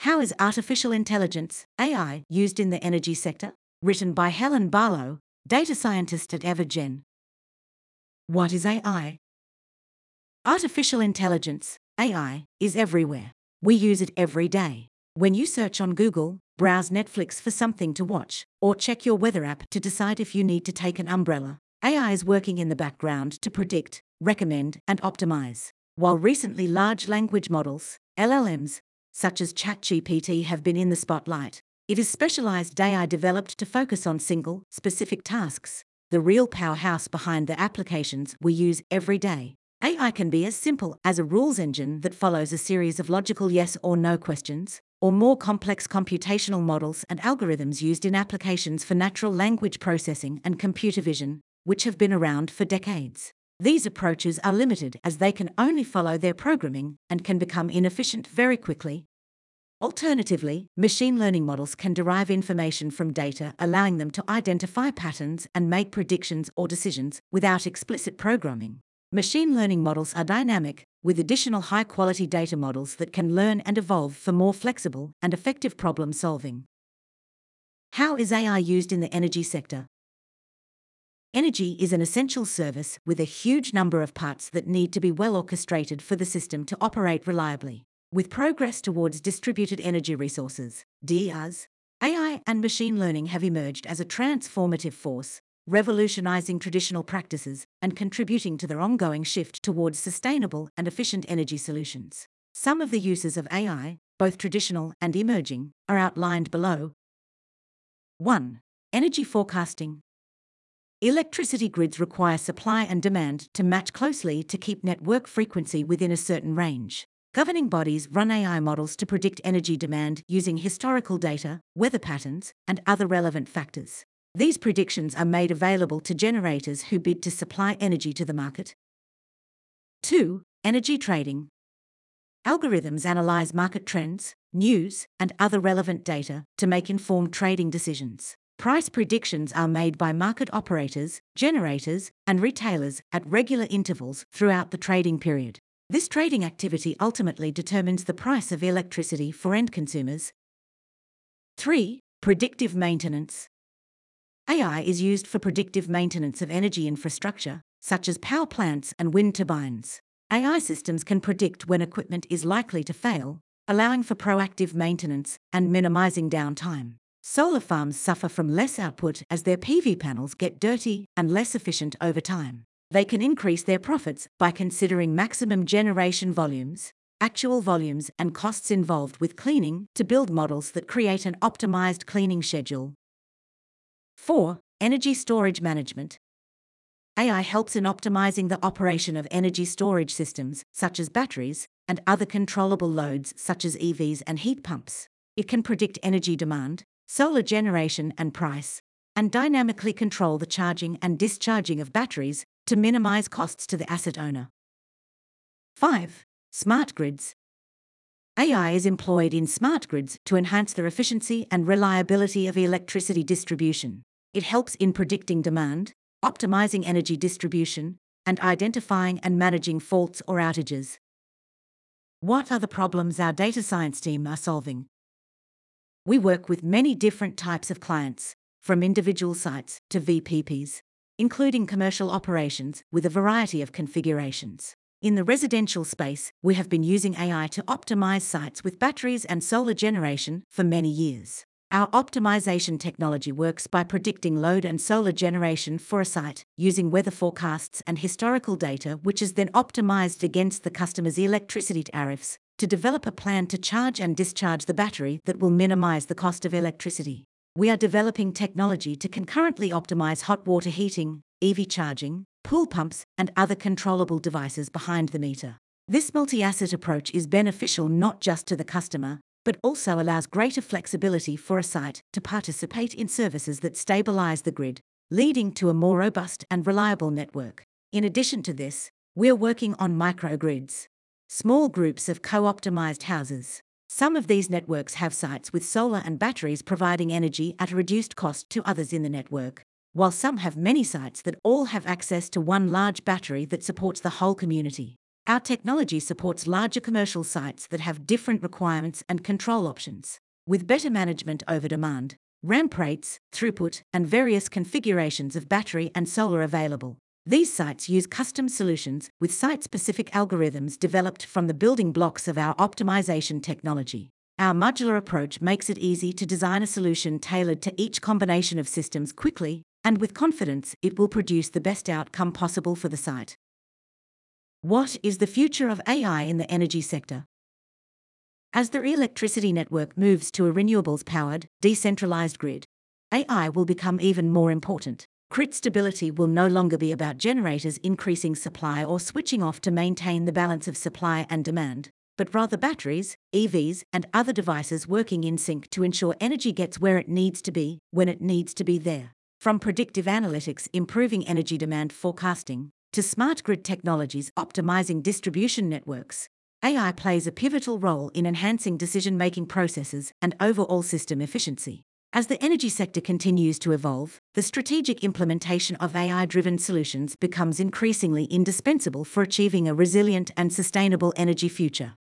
How is artificial intelligence, AI, used in the energy sector? Written by Helen Barlow, data scientist at Evergen. What is AI? Artificial intelligence, AI, is everywhere. We use it every day. When you search on Google, browse Netflix for something to watch, or check your weather app to decide if you need to take an umbrella, AI is working in the background to predict, recommend, and optimize. While recently large language models, LLMs, such as ChatGPT have been in the spotlight, it is specialized AI developed to focus on single, specific tasks, the real powerhouse behind the applications we use every day. AI can be as simple as a rules engine that follows a series of logical yes or no questions, or more complex computational models and algorithms used in applications for natural language processing and computer vision, which have been around for decades. These approaches are limited as they can only follow their programming and can become inefficient very quickly. Alternatively, machine learning models can derive information from data, allowing them to identify patterns and make predictions or decisions without explicit programming. Machine learning models are dynamic, with additional high-quality data models that can learn and evolve for more flexible and effective problem solving. How is AI used in the energy sector? Energy is an essential service with a huge number of parts that need to be well orchestrated for the system to operate reliably. With progress towards distributed energy resources, DERs, AI and machine learning have emerged as a transformative force, revolutionizing traditional practices and contributing to their ongoing shift towards sustainable and efficient energy solutions. Some of the uses of AI, both traditional and emerging, are outlined below. 1. Energy forecasting. Electricity grids require supply and demand to match closely to keep network frequency within a certain range. Governing bodies run AI models to predict energy demand using historical data, weather patterns, and other relevant factors. These predictions are made available to generators who bid to supply energy to the market. 2. Energy trading. Algorithms analyze market trends, news, and other relevant data to make informed trading decisions. Price predictions are made by market operators, generators, and retailers at regular intervals throughout the trading period. This trading activity ultimately determines the price of electricity for end consumers. 3. Predictive maintenance. AI is used for predictive maintenance of energy infrastructure, such as power plants and wind turbines. AI systems can predict when equipment is likely to fail, allowing for proactive maintenance and minimizing downtime. Solar farms suffer from less output as their PV panels get dirty and less efficient over time. They can increase their profits by considering maximum generation volumes, actual volumes, and costs involved with cleaning to build models that create an optimized cleaning schedule. 4. Energy storage management. AI helps in optimizing the operation of energy storage systems, such as batteries, and other controllable loads such as EVs and heat pumps. It can predict energy demand, solar generation and price, and dynamically control the charging and discharging of batteries to minimize costs to the asset owner. 5. Smart grids. AI is employed in smart grids to enhance the efficiency and reliability of electricity distribution. It helps in predicting demand, optimizing energy distribution, and identifying and managing faults or outages. What are the problems our data science team are solving? We work with many different types of clients, from individual sites to VPPs, including commercial operations with a variety of configurations. In the residential space, we have been using AI to optimize sites with batteries and solar generation for many years. Our optimization technology works by predicting load and solar generation for a site, using weather forecasts and historical data, which is then optimized against the customer's electricity tariffs to develop a plan to charge and discharge the battery that will minimize the cost of electricity. We are developing technology to concurrently optimize hot water heating, EV charging, pool pumps, and other controllable devices behind the meter. This multi-asset approach is beneficial not just to the customer, but also allows greater flexibility for a site to participate in services that stabilize the grid, leading to a more robust and reliable network. In addition to this, we're working on microgrids, small groups of co-optimized houses. Some of these networks have sites with solar and batteries providing energy at a reduced cost to others in the network, while some have many sites that all have access to one large battery that supports the whole community. Our technology supports larger commercial sites that have different requirements and control options. With better management over demand, ramp rates, throughput, and various configurations of battery and solar available, these sites use custom solutions with site-specific algorithms developed from the building blocks of our optimization technology. Our modular approach makes it easy to design a solution tailored to each combination of systems quickly, and with confidence it will produce the best outcome possible for the site. What is the future of AI in the energy sector? As the electricity network moves to a renewables-powered, decentralized grid, AI will become even more important. Grid stability will no longer be about generators increasing supply or switching off to maintain the balance of supply and demand, but rather batteries, EVs, and other devices working in sync to ensure energy gets where it needs to be, when it needs to be there. From predictive analytics improving energy demand forecasting, to smart grid technologies optimizing distribution networks, AI plays a pivotal role in enhancing decision-making processes and overall system efficiency. As the energy sector continues to evolve, the strategic implementation of AI-driven solutions becomes increasingly indispensable for achieving a resilient and sustainable energy future.